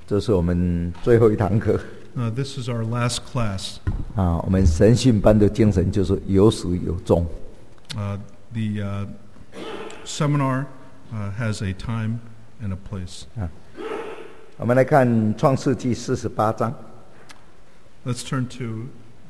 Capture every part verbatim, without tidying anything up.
这是我们最后一堂课。 Uh, this is our last class. 啊，我们神训班的精神就是有始有终。 Uh, the uh, seminar uh, has a time and a place. 啊，我们来看创世纪四十八章。 Let's turn to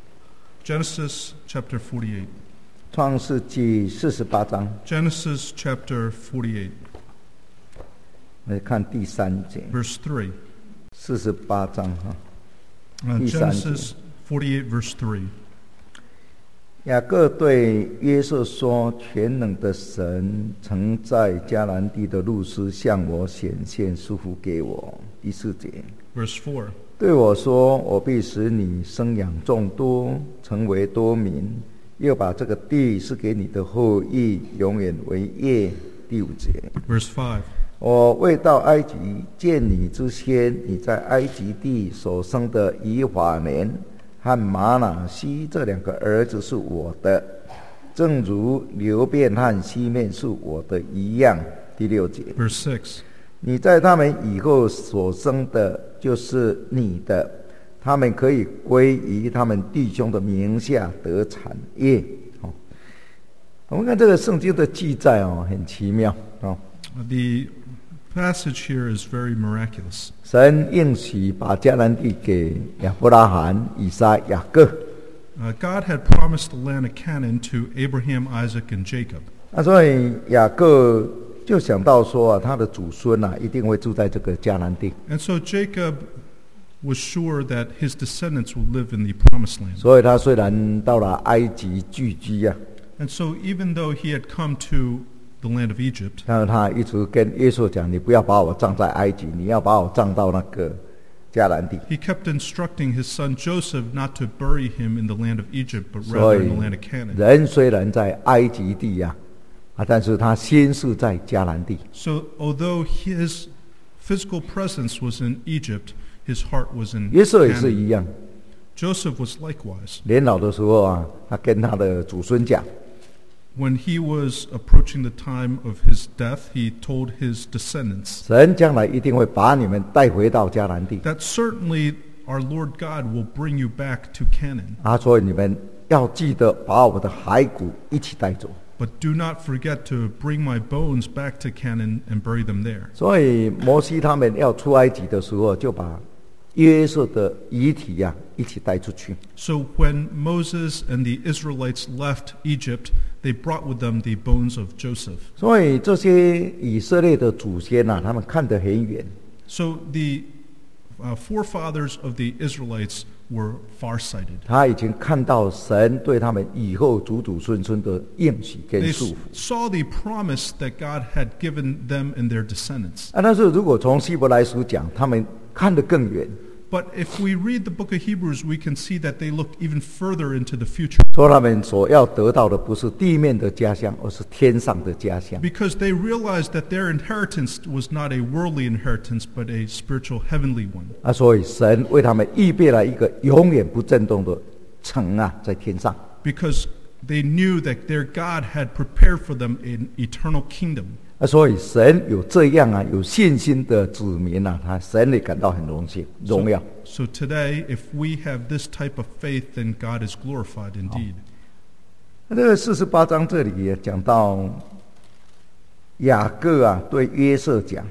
Genesis chapter forty-eight. 创世纪四十八章。 Genesis chapter forty-eight. 来看第三节。 Verse three. 四十八章哈。 Uh, Genesis forty-eight, verse three. 雅各对约瑟说：“全能的神曾在迦南地的路斯向我显现，赐福给我。”第四节。 Verse four. 对我说：“我必使你生养众多，成为多民，又把这个地是给你的后裔，永远为业。”第五节。 Verse five. 我未到埃及见你之先，你在埃及地所生的以法莲和玛拿西这两个儿子是我的，正如流便和西面是我的一样。第六节。 Verse six. 你在他们以后所生的就是你的，他们可以归于他们弟兄的名下得产业。哦，我们看这个圣经的记载哦，很奇妙哦。 The passage here is very miraculous. 神应许把迦南地给亚伯拉罕、以撒、雅各。 Uh, God had promised the land of Canaan to Abraham, Isaac, and Jacob. 那所以雅各就想到说啊，他的祖孙啊一定会住在这个迦南地。 And so Jacob was sure that his descendants would live in the promised land. 所以他虽然到了埃及聚居啊， And so even though he had come to the land of Egypt, 但是他一直跟约瑟讲：“你不要把我葬在埃及，你要把我葬到那个迦南地。” he kept instructing his son Joseph not to bury him in the land of Egypt, but rather in the land of Canaan. 人虽然在埃及地啊，啊，但是他心是在迦南地。 So although his physical presence was in Egypt, his heart was in 约瑟也是 Canaan. 一样， Joseph was likewise. 年老的时候啊，他跟他的祖孙讲。 When he was approaching the time of his death, he told his descendants 神将来一定会把你们带回到迦南地。 that certainly our Lord God will bring you back to Canaan. 啊，所以你们要记得把我的骸骨一起带走。 But do not forget to bring my bones back to Canaan and bury them there. 所以摩西他们要出埃及的时候，就把约瑟的遗体呀、啊、一起带出去。 So when Moses and the Israelites left Egypt, they brought with them the bones of Joseph. 所以这些以色列的祖先啊，他们看得很远。 So the uh, forefathers of the Israelites were farsighted. 他已经看到神对他们以后祖祖孙孙的应许跟 They 祝福。 saw the promise that God had given them and their descendants. 啊，但是如果从希伯来书讲，他们看得更远。 But if we read the book of Hebrews, we can see that they looked even further into the future. 说他们所要得到的不是地面的家乡，而是天上的家乡。 Because they realized that their inheritance was not a worldly inheritance, but a spiritual heavenly one. 啊，所以神为他们预备了一个永远不震动的城啊，在天上。 Because they knew that their God had prepared for them an eternal kingdom. 啊，所以神有这样啊有信心的子民啊，他神也感到很荣幸荣耀。 So today, if we have this type of faith, then God is glorified indeed. 那这个四十八章这里也讲到雅各啊对约瑟讲。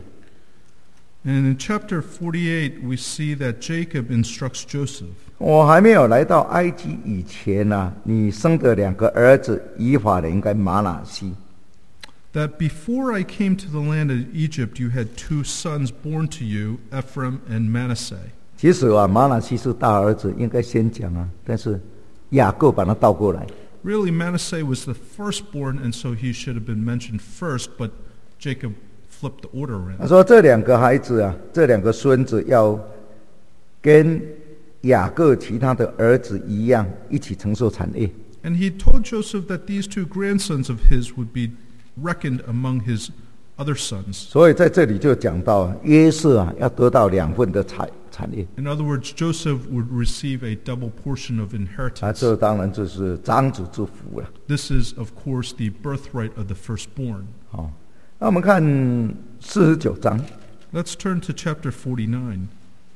And in chapter forty-eight, we see that Jacob instructs Joseph. 我还没有来到埃及以前啊，你生的两个儿子以法莲跟玛拿西。 That before I came to the land of Egypt, you had two sons born to you, Ephraim and Manasseh. 其实啊，玛拿西是大儿子，应该先讲啊，但是雅各把他倒过来。 Really, Manasseh was the firstborn, and so he should have been mentioned first, but Jacob flipped the order 他 around. 说这两个孩子啊，这两个孙子要跟雅各其他的儿子一样，一起承受产业。 And he told Joseph that these two grandsons of his would be reckoned among his other sons. 所以在这里就讲到啊，约瑟啊要得到两份的产产业。 In other words, Joseph would receive a double portion of 啊， inheritance. 这当然就是长子之福了。 This is, of course, the birthright of the firstborn. 好、哦，那我们看四十九章。 Let's turn to chapter forty-nine.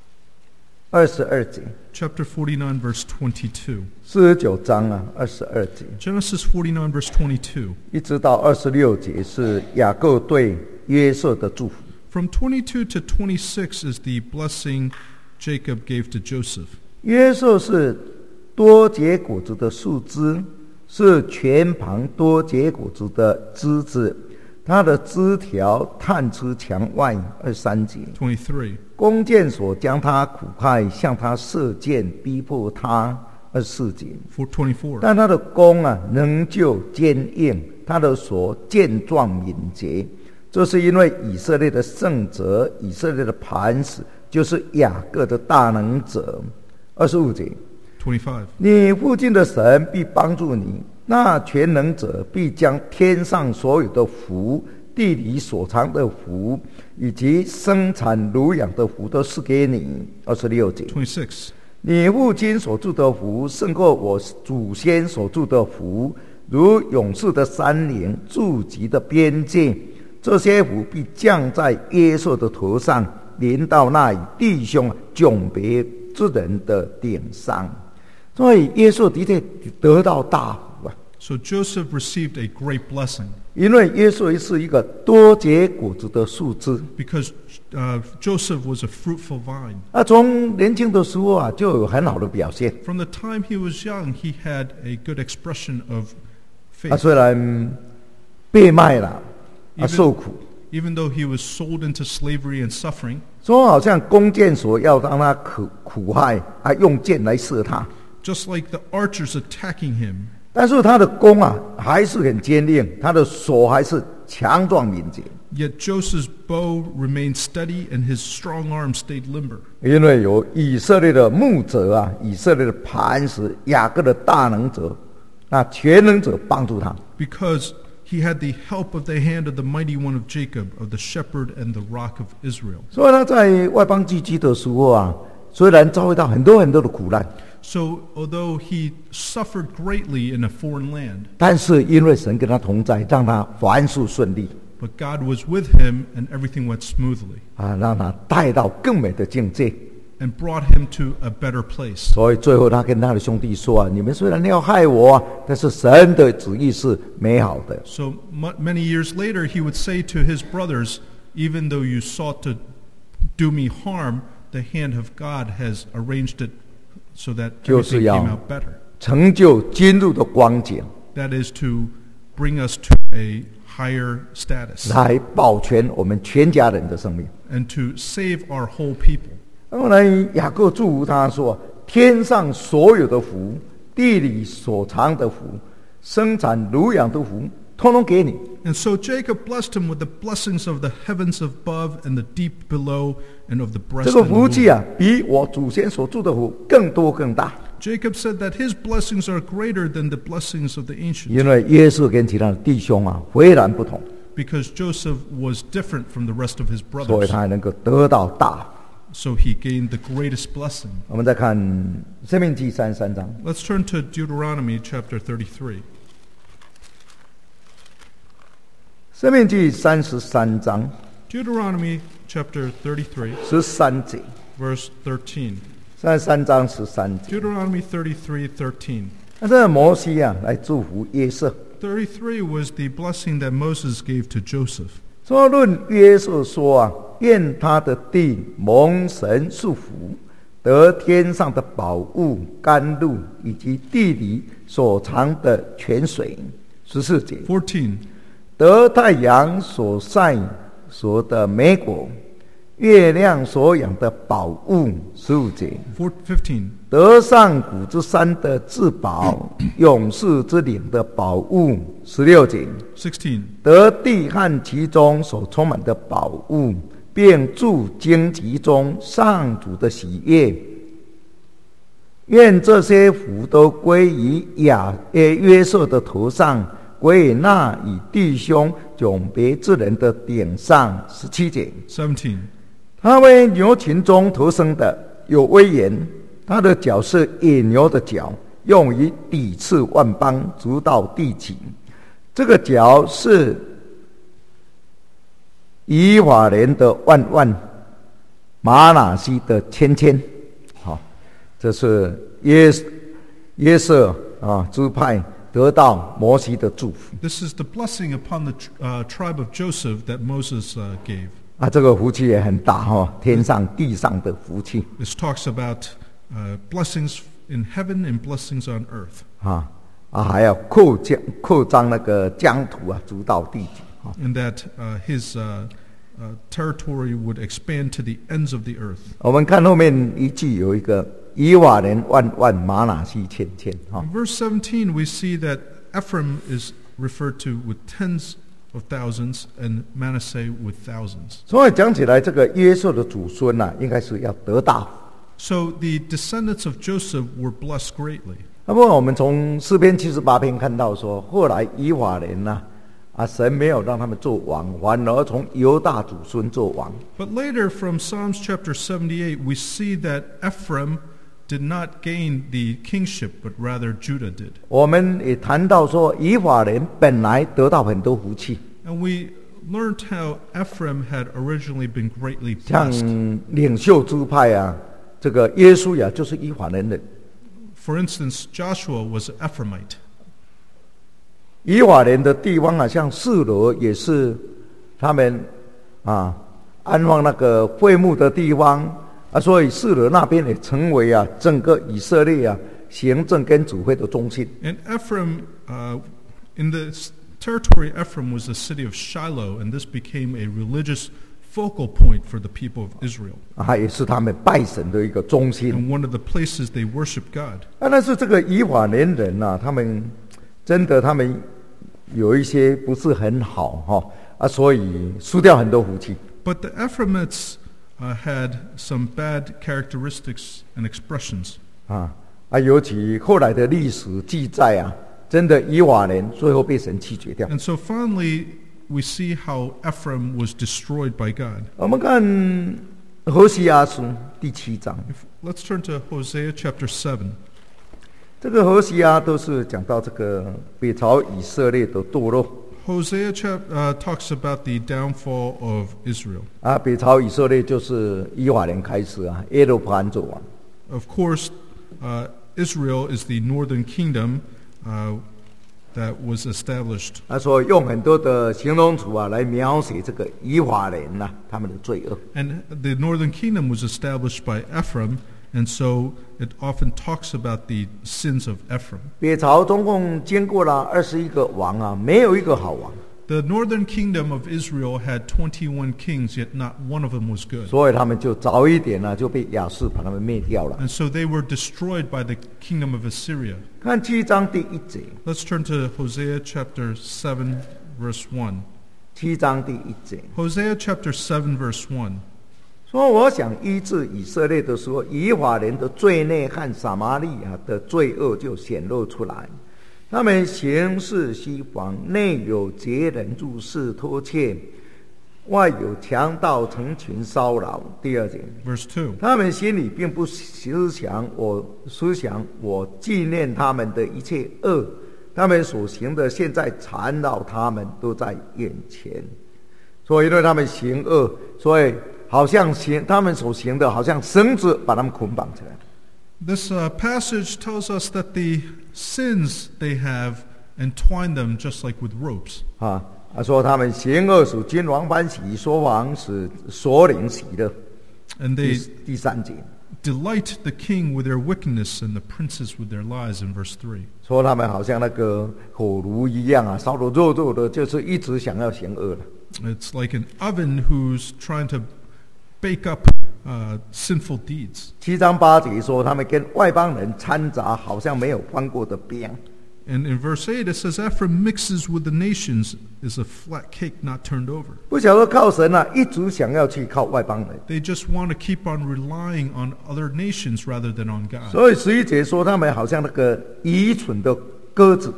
二十二节， chapter forty-nine, verse twenty-two. 四十九章啊，二十二节， Genesis forty-nine, verse twenty-two. 一直到二十六节是雅各对约瑟的祝福。 From twenty-two to twenty-six is the blessing Jacob gave to Joseph. 约瑟是多结果子的树枝，是泉旁多结果子的枝子，它的枝条探出墙外。二十三节， twenty-three. 弓箭所将他苦害，向他射箭，逼迫他。二十四节， For twenty-four. 但他的弓啊，仍旧坚硬，他的手健壮敏捷。这是因为以色列的圣者，以色列的磐石，就是雅各的大能者。二十五节， twenty-five. 你父亲的神必帮助你，那全能者必将天上所有的福、地里所藏的福，以及生产乳养的福都赐给你。二十六节， twenty-six. 你父亲所住的福胜过我祖先所住的福，如勇士的山岭、筑基的边界。这些福必降在约瑟的头上，临到那弟兄迥别之人的顶上。所以约瑟的确得到大福啊！ So Joseph received a great blessing 因为约瑟是一个多结果子的树枝。 because uh, Joseph was a fruitful vine. 啊，从年轻的时候啊，就有很好的表现。 From the time he was young, he had a good expression of 啊， faith. 虽然被卖了，啊， Even- 受苦， Even though he was sold into slavery and suffering, 说好像弓箭手要让他苦苦害，啊，用箭来射他。 just like the archers attacking him, 但是他的弓啊，还是很坚硬，他的手还是强壮敏捷。 yet Joseph's bow remained steady and his strong arm stayed limber. 因为有以色列的牧者啊，以色列的磐石，雅各的大能者，那全能者帮助他。 Because he had the help of the hand of the mighty one of Jacob, of the shepherd and the rock of Israel. 所以他在外邦寄居的时候啊，虽然遭遇到很多很多的苦难， So although he suffered greatly in a foreign land, 但是因为神跟他同在，让他凡事顺利 but God was with him and everything went smoothly 啊，让他带到更美的境界。 and brought him to a better place. 所以最后他跟他的兄弟说啊：“你们虽然要害我啊，但是神的旨意是美好的。” So mu- many years later, he would say to his brothers, even though you sought to do me harm, the hand of God has arranged it so that 就是 everything 要 came out better. 成就今日的光景， That is to bring us to a higher status 来保全我们全家人的生命。 and to save our whole people. 后来雅各祝福他说：“天上所有的福，地里所藏的福，生产乳养的福，通通给你。 And so Jacob blessed him with the blessings of the heavens above and the deep below and of the 这 breast 个 and the 福气 womb. 啊，比我祖先所祝的福更多更大。 Jacob said that his blessings are greater than the blessings of the ancients 因为约瑟跟其他的弟兄啊，迥然不同， because Joseph was different from the rest of his 所以 brothers. 他能够得到大福。 So he gained the greatest blessing. 我们再看《申命记》三十三章， Let's turn to Deuteronomy chapter thirty-three. 《申命记》三十三章 Deuteronomy chapter thirty-three, 十三节， verse thirteen. 三十三章十三节。 Deuteronomy thirty-three, thirteen. 那这摩西啊，来祝福约瑟。 thirty-three was the blessing that Moses gave to Joseph. 说论约瑟说啊，愿他的地蒙神祝福，得天上的宝物、甘露，以及地里所藏的泉水。十四节， fourteen. 得太阳所晒所的美果，月亮所养的宝物。十五节， Four, fifteen. 得上古之山的至宝，勇士之岭的宝物。十六节， sixteen. 得地和其中所充满的宝物，并住荆棘中上主的喜悦。愿这些福都归于亚约约瑟的头上，归于那以弟兄迥别之人的顶上。十七节， seventeen. 他为牛群中头生的，有威严，他的脚是野牛的脚，用于抵刺万邦，直到地极。这个角是以法莲的万万，玛拿西的千千。好， 这是约约瑟啊支派得到摩西的祝福 This is the blessing upon the uh, tribe of Joseph that Moses uh, gave. 啊，这个福气也很大哈、哦，天上地上的福气 This talks about uh, blessings in heaven and blessings on earth. 啊啊，还要扩张扩张那个疆土啊，直到地极啊。 And that uh, his uh, uh, territory would expand to the ends of the earth. 我们看后面一句有一个以瓦莲万万玛拿西千千哈 In verse seventeen, we see that Ephraim is referred to with tens of thousands and Manasseh with thousands. 所以讲起来，这个约瑟的祖孙呐、啊，应该是要得大。 So the descendants of Joseph were blessed greatly. 那么我们从诗篇七十八篇看到说，后来以瓦莲呐、啊，啊，神没有让他们做王，反而从犹大祖孙做王。 But later from Psalms chapter seventy-eight, we see that Ephraim did not gain the kingship, but rather Judah did. 我们也谈到说，以瓦莲本来得到很多福气， And we learned how Ephraim had originally been greatly 像 blessed. 领袖支派啊，这个耶稣呀，就是以瓦莲人。 For instance, Joshua was an Ephraimite. 以瓦莲的地方啊，像示罗也是他们啊安放那个会幕的地方啊，所以示罗那边也成为啊整个以色列啊行政跟指挥的中心。 And Ephraim, uh, in the s- territory, Ephraim was the city of Shiloh, and this became a religious focal point for the people of Israel, 啊，也是他们拜神的一个中心。 and one of the places they worship God. 啊，但是这个以瓦莲人呐、啊，他们真的他们有一些不是很好哈、啊，所以输掉很多福气。 But the Ephraimites uh, had some bad characteristics and expressions. 啊啊，尤其后来的历史记载啊，真的以瓦莲最后被神弃绝掉。 And so finally, we see how Ephraim was destroyed by God. 我们看何西阿书第七章， If, let's turn to Hosea chapter seven. 这个何西阿都是讲到这个北朝以色列的堕落 Hosea chap, uh, talks about the downfall of Israel. 啊，北朝以色列就是以瓦莲开始啊，耶路伯安做王。 Of course, uh, Israel is the northern kingdom uh, that was established. 啊，所以用很多的形容词啊来描写这个以瓦莲呐、他们的罪恶。 And the northern kingdom was established by Ephraim, and so it often talks about the sins of Ephraim. 北朝总共经过了二十一个王啊，没有一个好王， The northern kingdom of Israel had twenty-one kings, yet not one of them was good. 所以他们就早一点呢、啊、就被亚述把他们灭掉了。 And so they were destroyed by the kingdom of Assyria. 看七章第一节， Let's turn to Hosea chapter seven, verse one. 七章第一节 Hosea chapter seven, verse one. 说：“我想医治以色列的时候，以法莲的罪孽和撒玛利亚的罪恶就显露出来。他们行事虚谎，内有劫人注视偷窃，外有强盗成群骚扰。”第二节， Verse two. 他们心里并不思想我思想我纪念他们的一切恶，他们所行的现在缠绕他们都在眼前。所以因为他们行恶，所以好像行他们所行的，好像绳子把他们捆绑起来。 This uh, passage tells us that the sins they have entwine them just like with ropes. 啊，他说他们行恶使君王欢喜，说谎使首领喜乐。 And 第 they 第三节 delight the king with their wickedness and the princes with their lies in verse three. 说他们好像那个火炉一样啊，烧得热热的，就是一直想要行恶了。 It's like an oven who's trying to bake up uh, sinful deeds. 七章八节说他们跟外邦人掺杂，好像没有翻过的饼。 And in verse eight it says, Ephraim mixes with the nations is a flat cake not turned over. 不晓得靠神啊，一直想要去靠外邦人。 They just want to keep on relying on other nations rather than on God. 所以十一节说他们好像那个愚蠢的鸽子。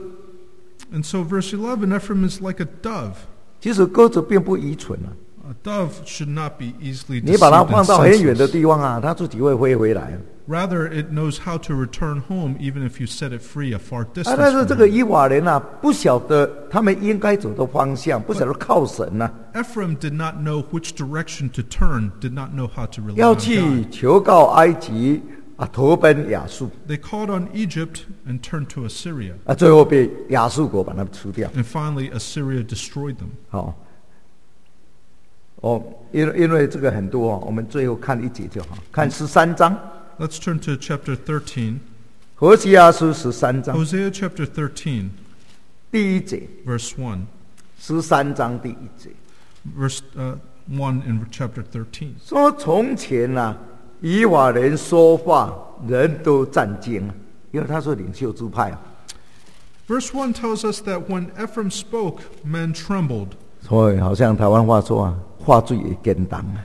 And so verse eleven, Ephraim is like a dove. 其实鸽子并不愚蠢啊， A dove should not be easily 你把它 deceived 放 and 到很远的 senseless. 地方啊，它自己会飞回来。 Rather, it knows how to return home even if you set it free a far 啊， distance 但是 from 这个 home. 以法莲啊，不晓得他们应该走的方向，不晓得靠神呐、啊， Ephraim did not know which direction to turn, did not know how to rely 要 on 去 God. 求告埃及啊，投奔亚述 They called on Egypt and turned to Assyria. 啊，最后被亚述国把他们除掉。 And finally, Assyria destroyed them. 好、哦，因为因为这个很多哦，我们最后看一节就好，看十三章， Let's turn to chapter thirteen. 何西阿书十三章 Hosea chapter thirteen, 第一节， verse one. 十三章第一节 Verse uh, one in chapter thirteen. 说：从前啊，以法莲说话，人都战惊，因为他是领袖支派啊。 Verse one tells us that when Ephraim spoke, men trembled. 所以好像台湾话说啊，话最也简单啊，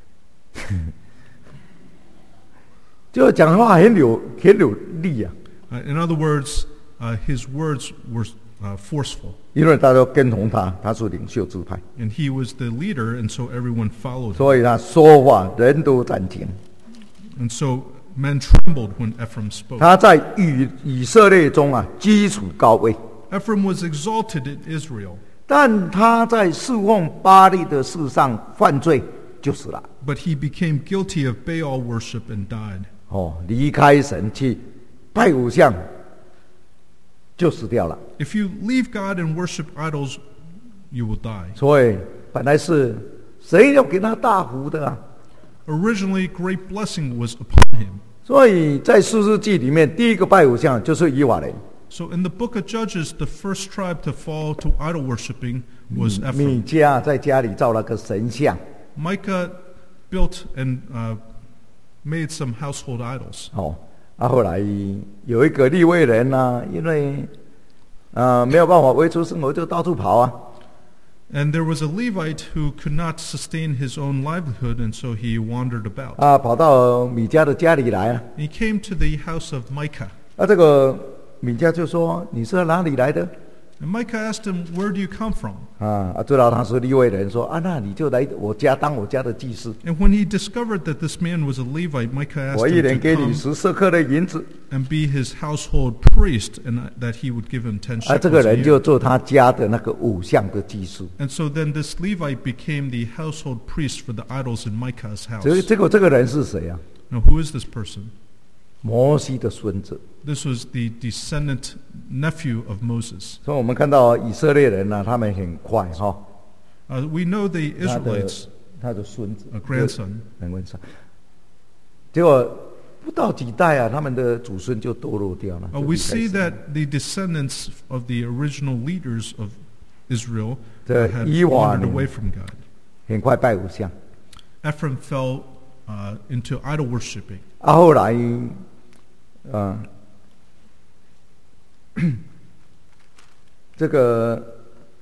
就讲话很有很有力啊， Uh, in other words, uh, his words were uh, forceful. 因为大家都跟从他，他是领袖支派， And he was the leader, and so everyone followed him. 所以他说话人都战惊。 And so men trembled when Ephraim spoke. 他在以以色列中啊，基础高位， Ephraim was exalted in Israel, 但他在侍奉巴力的事上犯罪就死了。 but he became guilty of Baal worship and died. 哦，离开神去拜偶像，就死掉了。 If you leave God and worship idols, you will die. 所以本来是神要给他大福的啊。 Originally, great blessing was upon him. 所以在士师记里面，第一个拜偶像就是以法莲。 So in the book of Judges, the first tribe to fall to idol worshiping was 米 Ephraim. 迦在家里造了个神像， Micah built and uh, made some household idols. 哦，啊，后来有一个利未人呢、因为呃没有办法维持生活，就到处跑啊。 And there was a Levite who could not sustain his own livelihood, and so he wandered about. 啊，跑到米迦的家里来啊。 He came to the house of Micah. 啊，这个米迦就说：“你是哪里来的？” And Micah asked him, "Where do you come from?" 啊，啊，知道他是利未人，说：“啊，那你就来我家当我家的祭司， And when he discovered that this man was a Levite, Micah 我 asked 一 him 年 to 给你 come 十色克的银子。 and be his household priest, and that he would give him ten ” 啊，这个 shekels a 人就 year. 做他家的那个偶像的祭司。 And so then this Levite became the household priest for the idols in Micah's 这 house. 结果这个人是谁啊？ Now, who is this person? 摩西的孙子。 This was the descendant nephew of Moses. 所以我们看到以色列人呢、他们很快哈、 Uh, we know the 他的 Israelites, 他的孙子 a grandson. 能问上，结果不到几代啊，他们的祖孙就堕落掉了。 Uh, 就 we 离开 see 神 that the descendants of the original leaders of Israel The uh, had Iwan. wandered away from God. 很快拜偶像。 Ephraim fell uh, into idol worshiping. 啊，后来啊，这个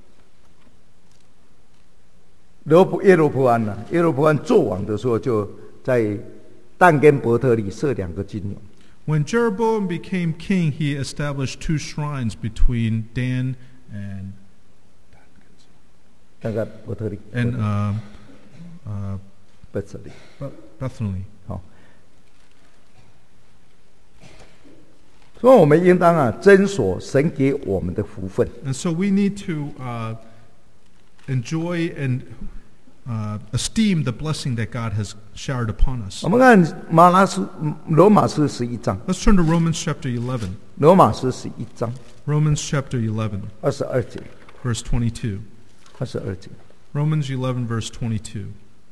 罗普耶罗波安呐、耶罗波安做王的时候，就在但跟伯特利设两个金牛。 When Jeroboam became king, he established two shrines between Dan and 那个伯特利 and uh, uh, 伯特利， Beth- Bethany. 好。所以我们应当啊，珍锁神给我们的福分。 And so we need to uh, enjoy and uh, esteem the blessing that God has showered upon us. 我们看马拉斯罗马书十一章， Let's turn to Romans chapter eleven. 罗马书十一章 Romans chapter eleven, 二十二节， verse twenty-two. 二十二节。 Romans eleven, verse twenty-two.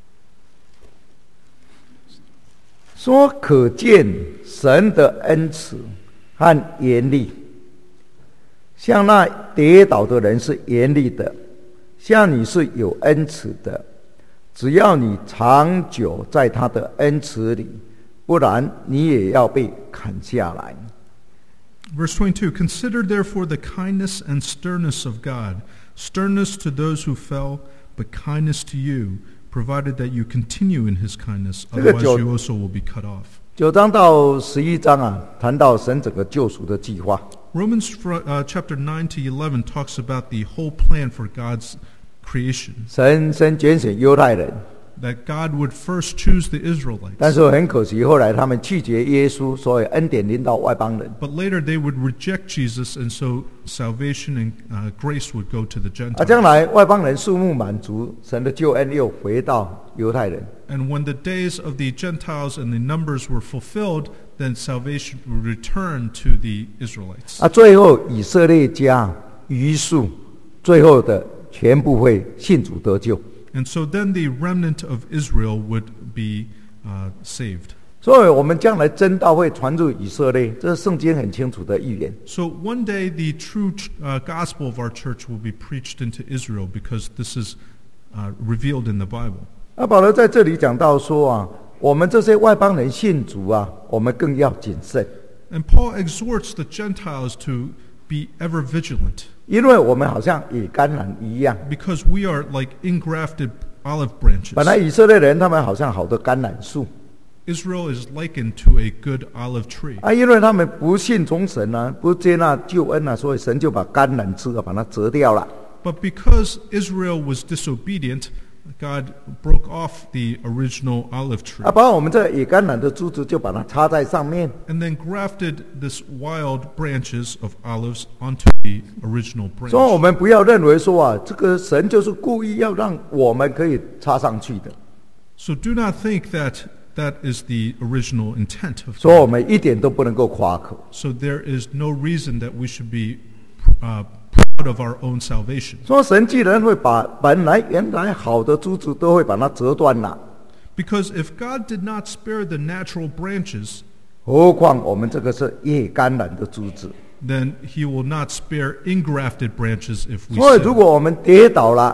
说可见神的恩慈和严厉，像那跌倒的人是严厉的，像你是有恩慈的。只要你长久在他的恩慈里，不然你也要被砍下来。 Verse twenty-two, Consider therefore the kindness and sternness of God, sternness to those who fell, but kindness to you, provided that you continue in his kindness, 这个 otherwise 九- you also will be cut off. 九章到十一章啊，谈到神整个救赎的计划。 Romans fr- uh, chapter nine to eleven talks about the whole plan for God's creation. 神先拣选犹太人， that God would first choose the 但 Israelites. 是很可惜，后来他们拒绝耶稣，所以恩典临到外邦人。 But later they would reject Jesus, and so salvation and uh, grace would go to the 啊，将 Gentiles. 来外邦人数目满足，神的救恩又回到犹太人。 And when the days of the Gentiles and the numbers were fulfilled, then salvation would return to the Israelites. 啊，最后以色列家余数，最后的全部会信主得救。 And so then the remnant of Israel would be uh, saved. 所以我们将来真道会传入以色列，这是圣经很清楚的预言。 So one day the true uh, gospel of our church will be preached into Israel because this is uh, revealed in the Bible. 那保罗在这里讲到说啊，我们这些外邦人信主啊，我们更要谨慎， And Paul exhorts the Gentiles to be ever vigilant 因为我们好像野橄榄一样。 because we are like ingrafted olive branches. 本来以色列人他们好像好的橄榄树 Israel is likened to a good olive tree. 啊，因为他们不信从神啊，不接纳救恩啊，所以神就把橄榄枝啊把它折掉了。 But because Israel was disobedient, God broke off the original olive tree 啊，把我们这个野橄榄的枝子就把它插在上面， and then grafted this wild branches of olives onto the original 所以我 branch. 们不要认为说啊，这个神就是故意要让我们可以插上去的， So do not think that that is the original intent of 所以我 God. 们一点都不能够夸口。 So there is no reason that we should be uh, proud of our own salvation. 说神既然会把本来原来好的枝子都会把它折断了， Because if God did not spare the natural branches, 何况我们这个是野橄榄的枝子。 then he will not spare ingrafted branches if we 所以如 sin. 果我们跌倒了，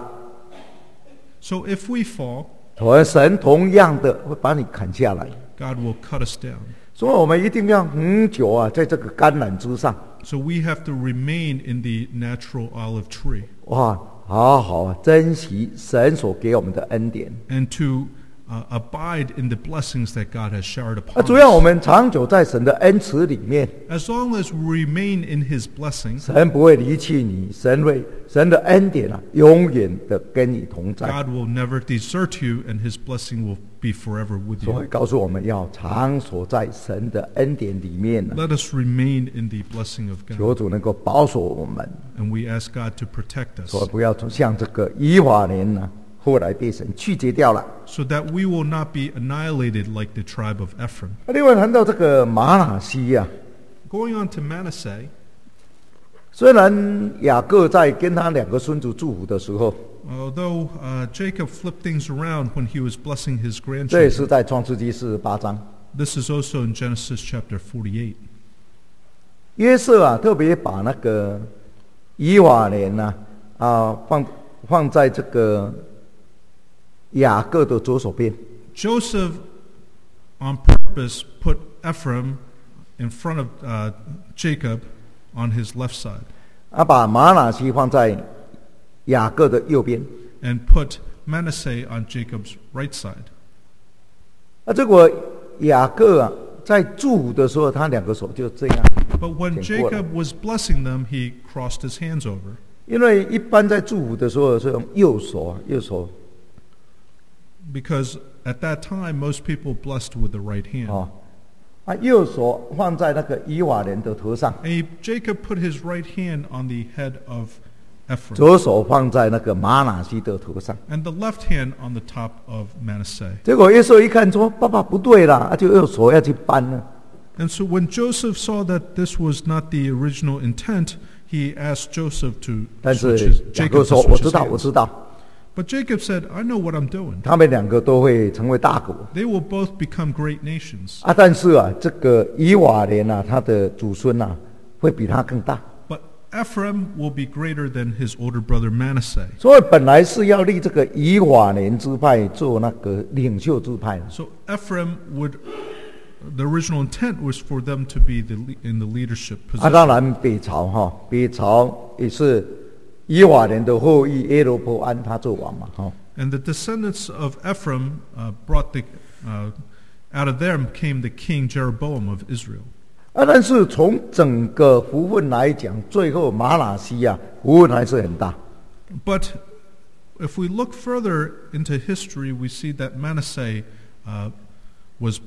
So if we fall, 我神同样的会把你砍下来。 God will cut us down. 所以我们一定要恒久啊，在这个橄榄枝上， So we have to remain in the natural olive tree 哇，好好啊，珍惜神所给我们的恩典。 and to uh, abide in the blessings that God has showered 啊， upon 主要我 us. 们长久在神的恩慈里面， As long as we remain in his blessings, 神不会离弃你，神会神的恩典啊，永远的跟你同在。 God will never desert you and his blessing will be forever with 所以 you. 告诉我们要常守在神的恩典里面呢、 Let us remain in the blessing of 求 God, 主能够保守我们， and we ask God to protect 所以 us 不要像这个以法莲呢，后来被神拒绝掉了。 so that we will not be annihilated like the tribe of Ephraim. 啊另外谈到这个马拿西啊， Going on to Manasseh, 虽然雅各在跟他两个孙子祝福的时候， although uh, Jacob flipped things around when he was blessing his 这也 grandchildren, 是在创世纪四十八章， this is also in Genesis chapter forty-eight. 约瑟啊特别把那个以法莲呐啊放放在这个雅各的左手边。 Joseph, on purpose, put Ephraim in front of uh, Jacob on his left side 啊，把马拿西放在雅各的右边。 and put Manasseh on Jacob's right side. 啊，结果雅各啊，在祝福的时候，他两个手就这样， But when 挺过来。 Jacob was blessing them, he crossed his hands over. 因为一般在祝福的时候是用右手啊，右手 Because at that time, most people blessed with the right hand. 哦，啊，右手放在那个以法莲的头上， And he- Jacob put his right hand on the head of Ephraim, 左手放在那个马拿西的头上。 and the left hand on the top of Manasseh. 结果约瑟一看说：“爸爸不对啦，啊，就右手要去搬了。 And so when Joseph saw that this was not the original intent, he asked Joseph to 但 switch 是 his, 雅各 Jacob 说：“ to 我 switch 知 his 道，我 hands. 知道。 But Jacob said, I know what I'm doing. ” 他们两个都会成为大国 They will both become great nations. 啊。但是啊，这个以法莲啊，他的祖孙啊，会比他更大。 But Ephraim will be greater than his older brother Manasseh. 所以本来是要立这个以法莲支派做那个领袖支派的。 So Ephraim would, the original intent was for them to be the, le- in the leadership 啊， position. 当然北朝哈，北朝也是以法莲的后裔耶罗波安他做王嘛，哈。 And the descendants of Ephraim uh, brought the, uh, out of them came the king Jeroboam of Israel. 啊，但是从整个福分来讲，最后马拿西啊，福分还是很大。 But if we look further into history, we see that Manasseh uh, was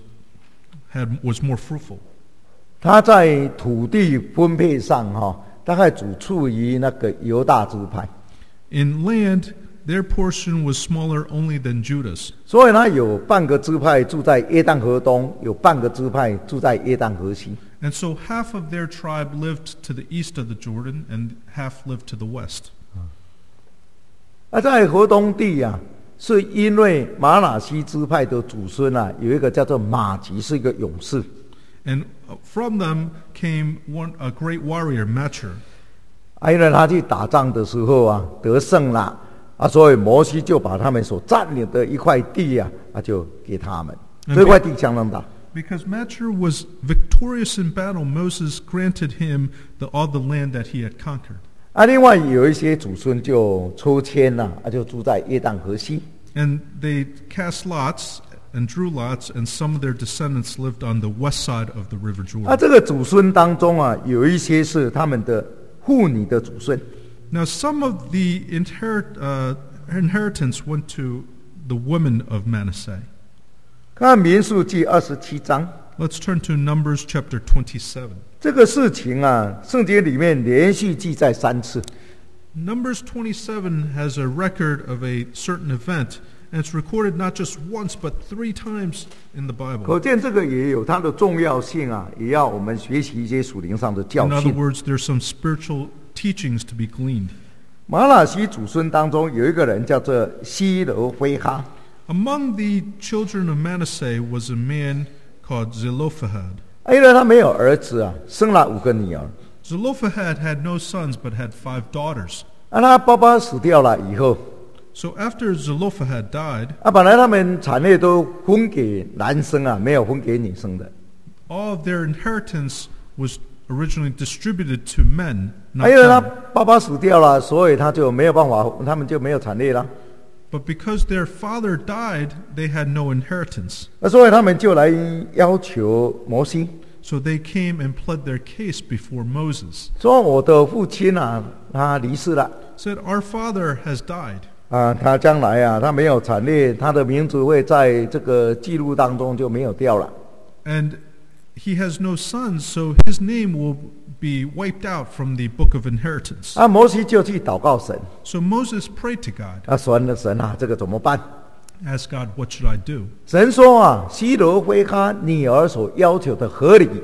had was more fruitful. 他在土地分配上哈、哦，大概只处于那个犹大支派， In land, their portion was smaller only than Judah's. 所以他有半个支派住在约旦河东，有半个支派住在约旦河西。 And so half of their tribe lived to the east of the Jordan and half lived to the west. 那在河东地啊，是因为马拿西支派的祖孙啊，有一个叫做马吉，是一个勇士。 And from them came one a great warrior, Machir. 啊，因为他去打仗的时候啊，得胜了啊，所以摩西就把他们所占领的一块地啊，啊就给他们。这块地相当大。 Because Machir was victorious in battle, Moses granted him the, all the land that he had conquered. 啊，另外有一些祖孙就抽签了，啊，就住在约旦河西。 And they cast lots and drew lots, and some of their descendants lived on the west side of the river 啊， Jordan. 这个祖孙当中啊，有一些是他们的妇女的祖孙。 Now, some of the inherit, uh, inheritance went to the women of Manasseh. 看民数记二十七章， Let's turn to Numbers chapter twenty-seven. 这个事情啊，圣经里面连续记载三次。 Numbers twenty-seven has a record of a certain event, and it's recorded not just once but three times in the 可 Bible. 见这个也有它的重要性啊，也要我们学习一些属灵上的教 In other 训。 words, there's some spiritual teachings to be gleaned. 马拿西祖孙当中有一个人叫做西罗非哈， Among the children of Manasseh was a man called Zelophehad. 啊因为他没有儿子啊，生了五个女儿。 Zelophehad had no sons but had five daughters. 啊，他爸爸死掉了以后， So after Zelophehad died, 啊，本来他们产业都分给男生啊，没有分给女生的。 all of their inheritance was originally distributed to men, 啊， not 因为他 women. 爸爸死掉了，所以他就没有办法，他们就没有产业了。 But because their father died, they had no inheritance. 那所以他们就来要求摩西， So they came and pled their case before Moses. 说我的父亲啊，他离世了。 Said, our father has died. 啊，他将来啊，他没有产业，他的名字会在这个记录当中就没有掉了。 And he has no sons, so his name will be wiped out from the book of inheritance. 啊，摩西就去祷告神， So Moses prayed to God, 啊，神的神啊，这个怎么办？ asked God, what should I do? 神说啊，西罗非哈女儿所要求的合理，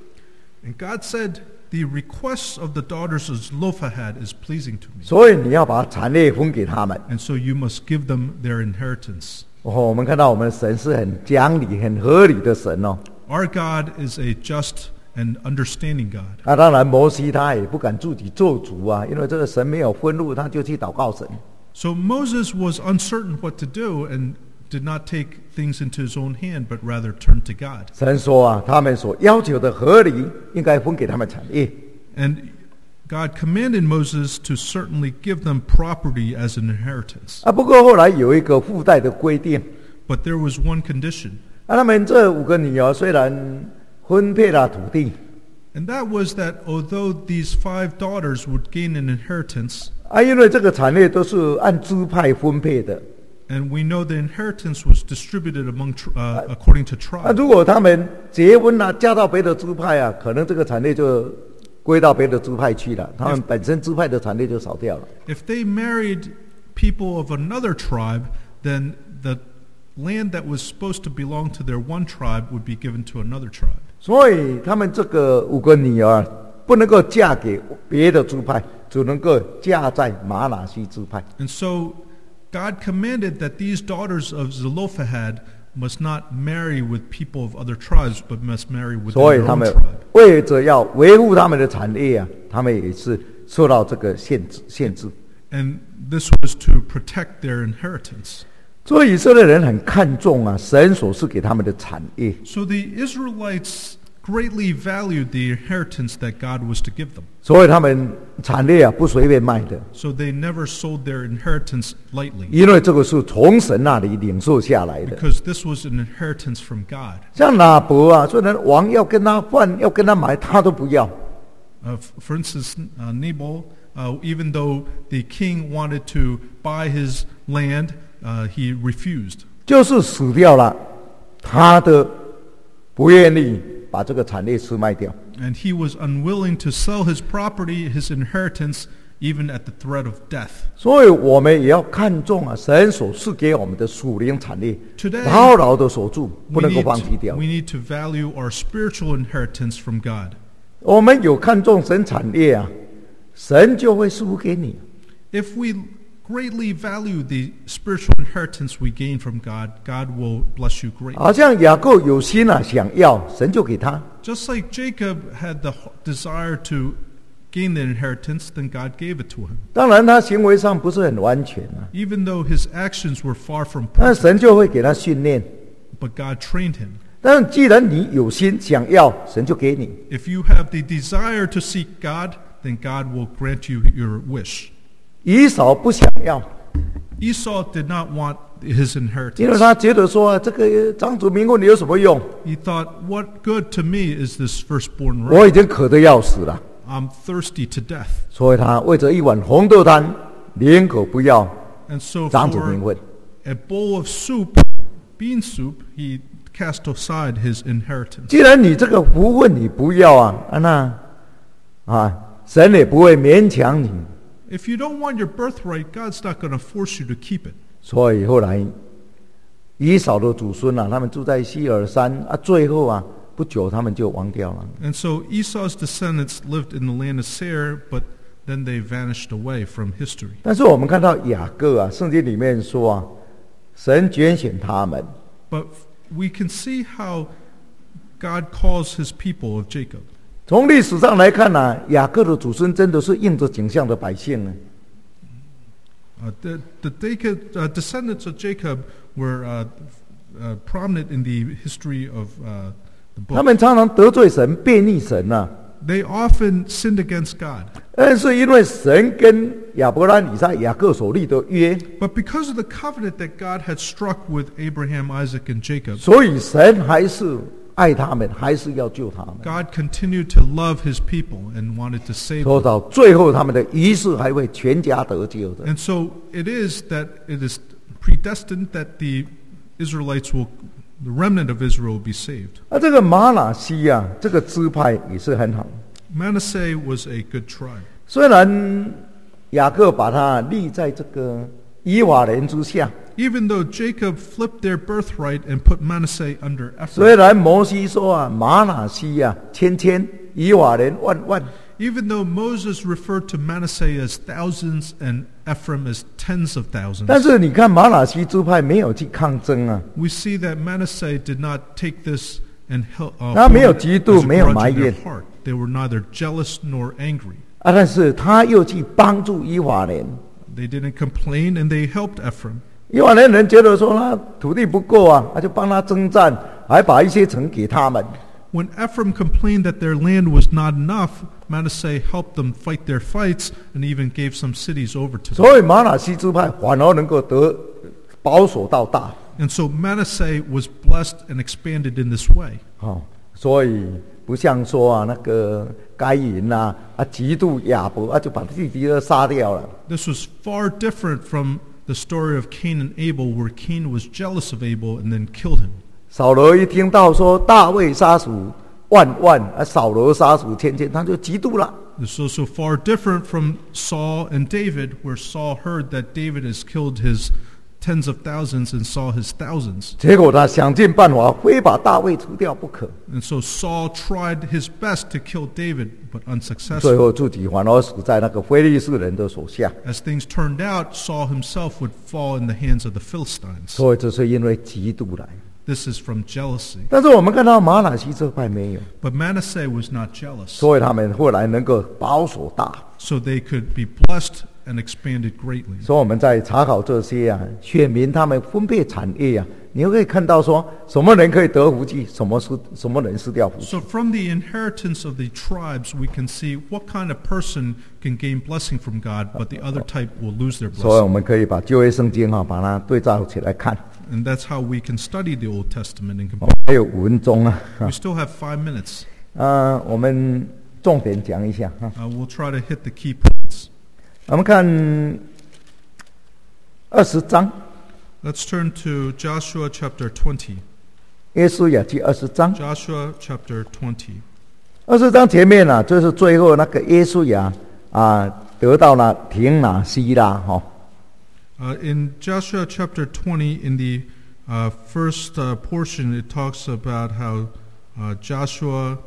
And God said, the requests of the daughters of Zelophehad is pleasing to me. 所以你要把产业分给他们。 And so you must give them their inheritance. 哦，我们看到我们的神是很讲理、很合理的神哦。 Our God is a just and understanding God. 啊，当然摩西他也不敢自己做主啊，因为这个神没有分路，他就去祷告神。 So Moses was uncertain what to do and did not take things into his own hand, but rather turned to God. 神说啊，他们所要求的合理，应该分给他们产业。 And God commanded Moses to certainly give them property as an inheritance. 啊，不过后来有一个附带的规定， But there was one condition, 啊，他们这五个女儿虽然分配了土地， and that was that although these five daughters would gain an inheritance, 啊，因为这个产业都是按支派分配的， and we know the inheritance was distributed among tr- uh, according to 啊， tribe. 如果他们结婚了，嫁到别的支派啊，可能这个产业就归到别的支派去了，他们本身支派的产业就少掉了。 If they married people of another tribe, then the land that was supposed to belong to their one tribe would be given to another tribe. 所以他们这个五个女儿不能够嫁给别的支派，只能够嫁在玛拿西支派。 And so God commanded that these daughters of Zelophehad must not marry with people of other tribes, but must marry within 所以 their 他 own 们 tribe. 为着要维护他们的产业啊，他们也是受到这个限制限制。 And this was to protect their inheritance. 所以以色列人很看重啊，神所赐给他们的产业。 So the Israelites greatly valued the inheritance that God was to give them. 所以他们产业啊不随便卖的， So they never sold their inheritance lightly, 因为这个是从神那里领受下来的。 because this was an inheritance from God. 像拿伯啊，虽然王要跟他换，要跟他买，他都不要。 Uh, f- for instance, uh, Nabal, uh, even though the king wanted to buy his land, uh, he refused. 就是死掉了，他的不愿意把这个产业出卖掉。 And he was unwilling to sell his property, his inheritance, even at the threat of death. 所以我们也要看重啊，神所赐给我们的属灵产业， Today, 牢牢的守住，不 We 能够 need, 放弃 to, 掉。 we need to value our spiritual inheritance from God. 我们有看重神产业啊，神就会赐福给你。 If we greatly value the spiritual inheritance we gain from God, God will bless you greatly. 好像雅各有心啊，想要，神就给他。 Just like Jacob had the desire to gain the inheritance, then God gave it to him. 当然，他行为上不是很完全啊， Even though his actions were far from 但 perfect, 神就会给他训练。 but God trained him. 但既然你有心想要，神就给你。 If you have the desire to seek God, then God will grant you your wish. 以扫不想要， Esau did not want his 因为 inheritance. 他觉得说这个长子名分你有什么用？ He thought, what good to me is this firstborn 我 right? 已经渴得要死了， I'm thirsty to death. 所以他为着一碗红豆汤，宁可不要 And so 长子名 for 分。 a bowl of soup, bean soup, he cast aside his inheritance. 既然你这个福分你不要啊，啊那啊，神也不会勉强你。 If you don't want your birthright, God's not going to force you to keep it. 所以后来以扫的祖孙啊，他们住在西尔山啊，最后啊不久他们就亡掉了。 And so Esau's descendants lived in the land of Seir, but then they vanished away from history. 但是我们看到雅各啊，圣经里面说啊，神拣选他们， But we can see how God calls his people of Jacob. 从历史上来看呢、啊，雅各的祖孙真的是应着景象的百姓呢。 Uh, the the Jacob, uh, descendants of Jacob were uh, uh, prominent in the history of uh, the 他 book. 们常常得罪神、悖逆神呐、啊。 They often sinned against God. 但是因为神跟亚伯拉罕、以撒、雅各所立的约， But because of the covenant that God had struck with Abraham, Isaac, and Jacob, 所以神还是爱他们，还是要救他们。 God continued to love his people and wanted to save 说 them. 到最后，他们的仪式还会全家得救的。 And so it is that it is predestined that the Israelites will, the remnant of Israel will be saved. 那这个马拿西啊，这个支派也是很好。 Manasseh was a good tribe. 虽然雅各把他立在这个以法莲之下， Even though Jacob flipped their birthright and put Manasseh under 虽 Ephraim, 然摩西说啊，马拿西啊，千千，以法莲万万， even though Moses referred to Manasseh as thousands and Ephraim as tens of 但 thousands, 是你看马拿西支派没有去抗争啊， we see that Manasseh did not take this and hel- uh, 他没有 hold it 嫉妒， as a 没有 grudge 埋 in their 怨。 heart. They were neither jealous nor angry. 啊，但是他又去帮助以法莲。 They didn't complain and they helped Ephraim. 以法莲人觉得说他土地不够啊，他就帮他征战，还把一些城给他们。 When Ephraim complained that their land was not enough, Manasseh helped them fight their fights and even gave some cities over to them. 所以马拿西支派反而能够得保守到大。 And so Manasseh was blessed and expanded in this way. 哦，所以不像说啊那个该隐呐啊嫉妒亚伯啊，就把弟弟都杀掉了。 This was far different from the story of Cain and Abel, where Cain was jealous of Abel and then killed him. 扫罗一听到说大卫杀属万万，啊扫罗杀属千千，他就嫉妒了。 This is also far different from Saul and David, where Saul heard that David has killed his tens of thousands and Saul his thousands. 结果他想尽办法，非把大卫除掉不可。 And so Saul tried his best to kill David, but 最 unsuccessful. 后自己反而死在那个非利士人的手下。 As things turned out, Saul himself would fall in the hands of the Philistines. 所以这是因为嫉妒来。 This is from jealousy. 但是我们看到马拿西这派没有， But Manasseh was not jealous, 所以他们后来能够保守大。 so they could be blessed and expanded greatly. 所以我们在查考这些啊，选民他们分配产业啊，你会看到说什么人可以得福气，什么是什么人失掉福气。 So from the inheritance of the tribes, we can see what kind of person can gain blessing from God, but the other type will lose their 所以我 blessing. 们可以把旧约圣经啊，把它对照起来看。 And that's how we can study the Old Testament and 我 compare. 还有五分钟啊， We still have five minutes. 啊，我们重点讲一下啊。 Uh, we'll try to hit the key points. 我们看二十章， Let's turn to Joshua chapter twenty. 约书亚记二十章。 Joshua chapter twenty. 二十章前面啊，就是最后那个约书亚啊，得到了亭拿西拉哈。 Uh, in Joshua chapter twenty, in the uh, first uh, portion, it talks about how uh, Joshua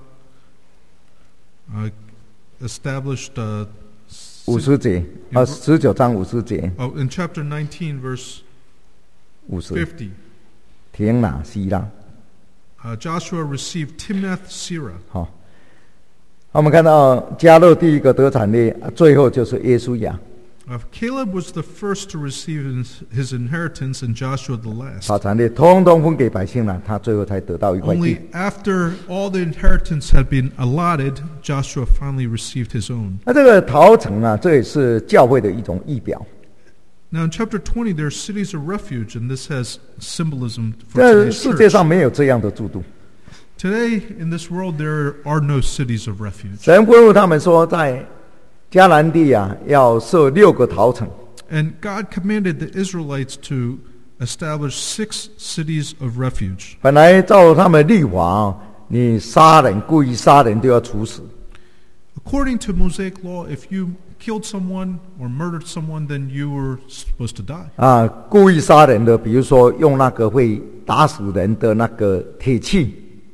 uh, established uh, 五十节，啊，十九章五十节， oh, in chapter nineteen, verse 五十， fifty, 亭拿西拉。 uh, Joshua received Timnath-Serah. 好，我们看到迦勒第一个得产业，最后就是约书亚。 Uh, Caleb was the first to receive his, his inheritance, and Joshua the last. 把产业通通分给百姓了，他最后才得到一块地。 Only after all the inheritance had been allotted, Joshua finally received his own. 那这个逃城啊，这也是教会的一种意表。 Now in chapter twenty, there are cities of refuge, and this has symbolism for 在 today's 世界 church. 上没有这样的制度。 Today, in this world, there are no cities of refuge. 神吩咐他们说，在迦南地啊，要设六个逃城。 And God commanded the Israelites to establish six cities of refuge. 本来照他们律法啊，你杀人故意杀人都要处死。 According to Mosaic law, if you killed someone or murdered someone, then you were supposed to die. 啊，故意杀人的，比如说用那个会打死人的那个铁器、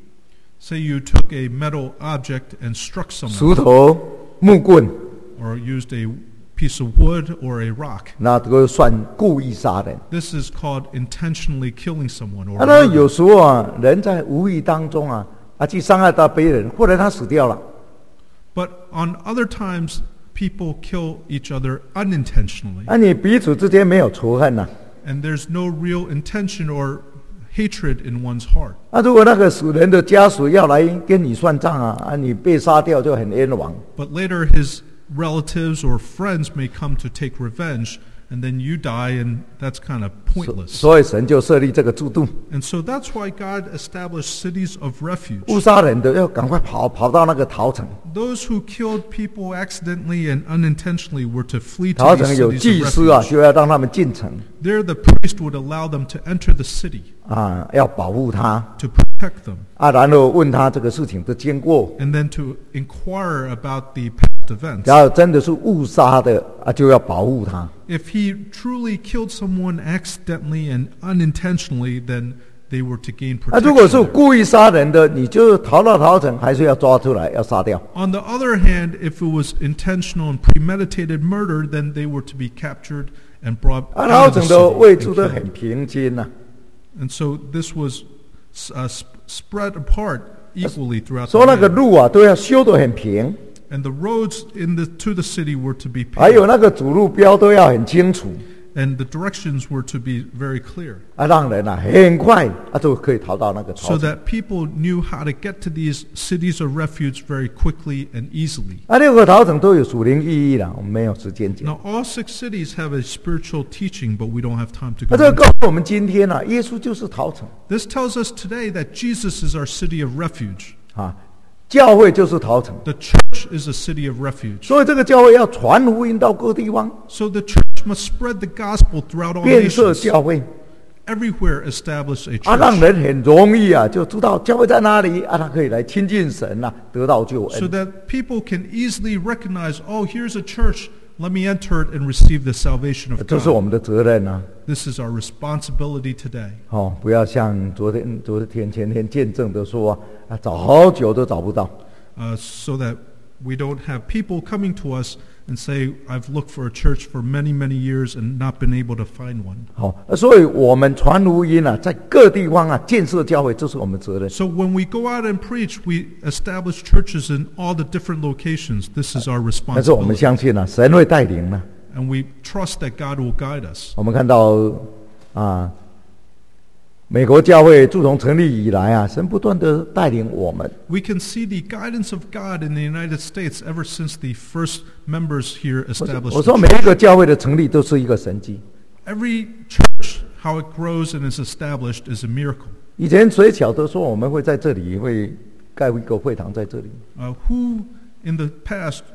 Say you took a metal object and struck 石 someone, 头、木棍， or used a piece of wood or a rock. 那这个算故意杀人。 This is called intentionally killing someone or 啊，那 murder. 有时候啊，人在无意当中啊，啊去伤害到别人，后来他死掉了。 But on other times, people kill each other unintentionally, 啊，你彼此之间没有仇恨呐、 and there's no real intention or hatred in one's heart. 啊，如果那个死人的家属要来跟你算账啊，啊，你被杀掉就很冤枉。 But later, his relatives or friends may come to take revenge, and then you die, and that's kind of 所 pointless. 所以神就设立这个制度， And so that's why God established cities of refuge. 误杀人的要赶快跑跑到那个逃城。 Those who killed people accidentally and unintentionally were to flee to 逃 these 城有 cities 祭 of 司啊， refuge. 就要让他们进城 There, the priest would allow them to enter the city 啊，要保护他 to protect them, 啊，然后问他这个事情的经过。 and then to inquire about the past events. 然后真的是误杀的啊，就要保护他。 If he truly killed someone accidentally and unintentionally, then they were to gain 啊，如果是 protection. 故意杀人的，你就逃到逃城，还是要抓出来，要杀掉。 On the other hand, if it was intentional and premeditated murder, then they were to be captured and brought 啊， out 逃 of the 城的 city 位 and 置都 killed. 很平均呐、 And so this was uh, sp- spread apart equally throughout 说那 the 个 land. 路啊都要修得很平， And the roads in the to the city were to be 还有 paved, 那个主路标都要很清楚 and the directions were to be very clear, 啊，让人啊很快啊就可以逃到那个 so 逃城。 that people knew how to get to these cities of refuge very quickly and easily. 啊，六个逃城都有属灵意义啦，我们没有时间讲。 Now, all six cities have a spiritual teaching, but we don't have time to 那 go 这个 into. 告诉我们今天啊，耶稣就是逃城 This tells us today that Jesus is our city of refuge. 啊，教会就是逃城， The church is a city of refuge. 所以这个教会要传福音到各地方， So the church must spread the gospel throughout all 建设 nations. 教会。 Everywhere establish a 啊，让 church, 人很容易啊，就知道教会在哪里啊，他可以来亲近神啊，得到救 so 恩。 that people can easily recognize, oh, here's a church. Let me enter it and receive the salvation of 这是我 God. 们的责任啊！ This is our responsibility today. 哦，不要像昨天、昨天、前天见证的说啊，找好久都找不到。 Uh, so that we don't have people coming to us and say, I've looked for a church for many, many years and not been able to find one. 好、所以我们传福音啊，在各地方啊，建设教会，这是我们责任。 So when we go out and preach, we establish churches in all the different locations. This is our 但是我们 responsibility. 相信啊，神会带领呢、 And we trust that God will guide us. 我们看到啊，美国教会自从成立以来啊，神不断的带领我们。 We can see the guidance of God in the United States ever since the first members here 我说 established 我 the 说每一个教会的成立都是一个神迹。 Every church, how it grows and is established is a miracle. 以前谁晓得说我们会在这里会盖一个会堂在这里？ Uh, who in the past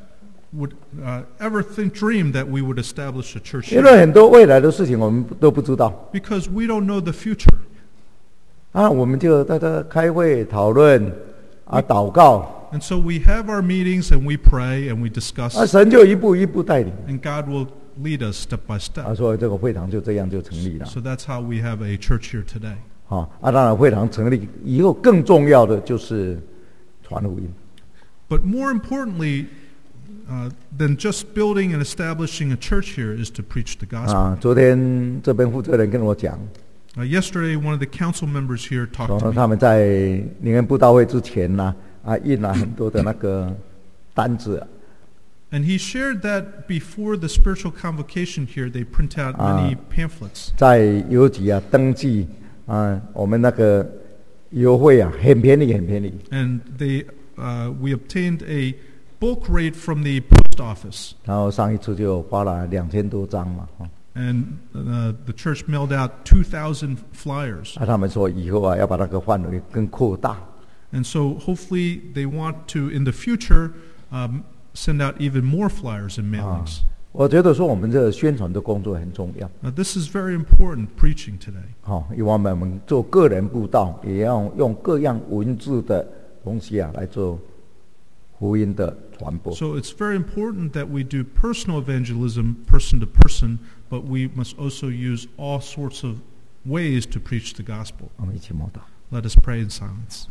would uh, ever think, dream that we would establish a church 因为 here 很多未来的事情我们都不知道 because we don't know the future. 啊，我们就在这开会讨论啊，祷告 And so we have our meetings and we pray and we discuss, 啊，神就一步一步带领 and God will lead us step by 啊， step. 所以这个会堂就这样就成立了 So that's how we have a church here today. 啊啊，当然会堂成立以后更重要的就是传福音 But more importantly uh, than just building and establishing a church here is to preach the gospel. 啊。昨天这边负责人跟我讲， Uh, yesterday, one of the council members here talked 说 to me. 他们在灵恩布道会之前呢，啊，印了很多的那个单子 And he shared that before the spiritual convocation here, they print out many pamphlets. 在邮局啊登记啊，我们那个邮费啊很便宜很便宜， And they, uh, we obtained a bulk rate from the post office. 然后上一次就花了两千多张嘛，哈 And uh, the church mailed out two thousand flyers. 啊，他们说以后啊要把那个范围更扩大 And so hopefully they want to, in the future, um, send out even more flyers and 啊 mailings.。 我觉得说我们这个宣传的工作很重要， Now, this is very important, preaching today. 好，因为我们做个人布道，也要用各样文字的东西啊来做福音的传播。 So it's very important that we do personal evangelism, person to person, but we must also use all sorts of ways to preach the gospel. 我们一起默祷。 Let us pray in silence.